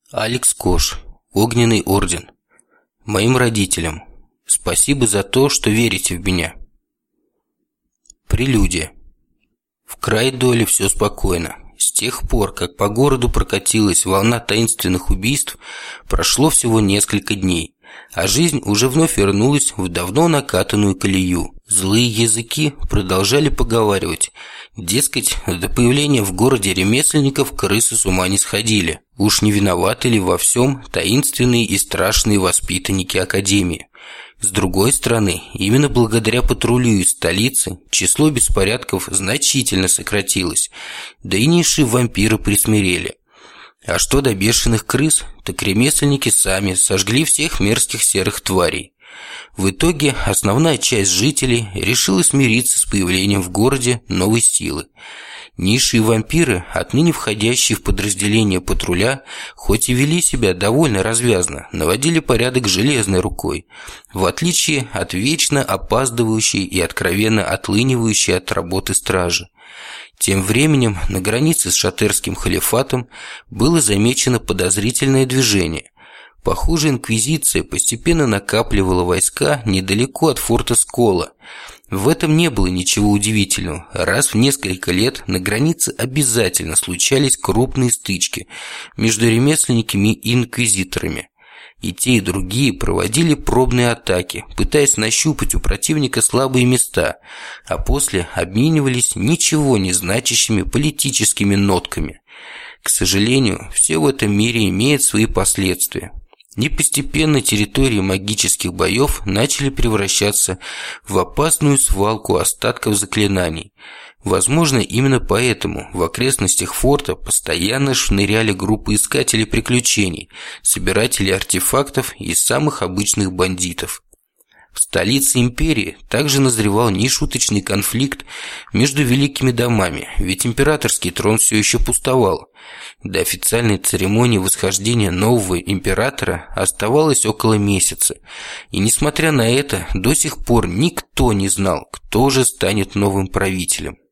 Алекс Кош. Огненный орден. Моим родителям. Спасибо за то, что верите в меня. Прелюдия. В Крайдоле все спокойно. С тех пор, как по городу прокатилась волна таинственных убийств, прошло всего несколько дней, а жизнь уже вновь вернулась в давно накатанную колею. Злые языки продолжали поговаривать, дескать, до появления в городе ремесленников крысы с ума не сходили. Уж не виноваты ли во всем таинственные и страшные воспитанники Академии? С другой стороны, именно благодаря патрулю из столицы число беспорядков значительно сократилось, да и низшие вампиры присмирели. А что до бешеных крыс, так ремесленники сами сожгли всех мерзких серых тварей. В итоге основная часть жителей решила смириться с появлением в городе новой силы. Низшие вампиры, отныне входящие в подразделение патруля, хоть и вели себя довольно развязно, наводили порядок железной рукой, в отличие от вечно опаздывающей и откровенно отлынивающей от работы стражи. Тем временем на границе с шатерским халифатом было замечено подозрительное движение. Похоже, инквизиция постепенно накапливала войска недалеко от форта Скола. В этом не было ничего удивительного. Раз в несколько лет на границе обязательно случались крупные стычки между ремесленниками и инквизиторами. И те, и другие проводили пробные атаки, пытаясь нащупать у противника слабые места, а после обменивались ничего не значащими политическими нотками. К сожалению, все в этом мире имеет свои последствия. И постепенно территории магических боев начали превращаться в опасную свалку остатков заклинаний. Возможно, именно поэтому в окрестностях форта постоянно шныряли группы искателей приключений, собирателей артефактов и самых обычных бандитов. В столице империи также назревал нешуточный конфликт между великими домами, ведь императорский трон все еще пустовал. До официальной церемонии восхождения нового императора оставалось около месяца, и несмотря на это, до сих пор никто не знал, кто же станет новым правителем.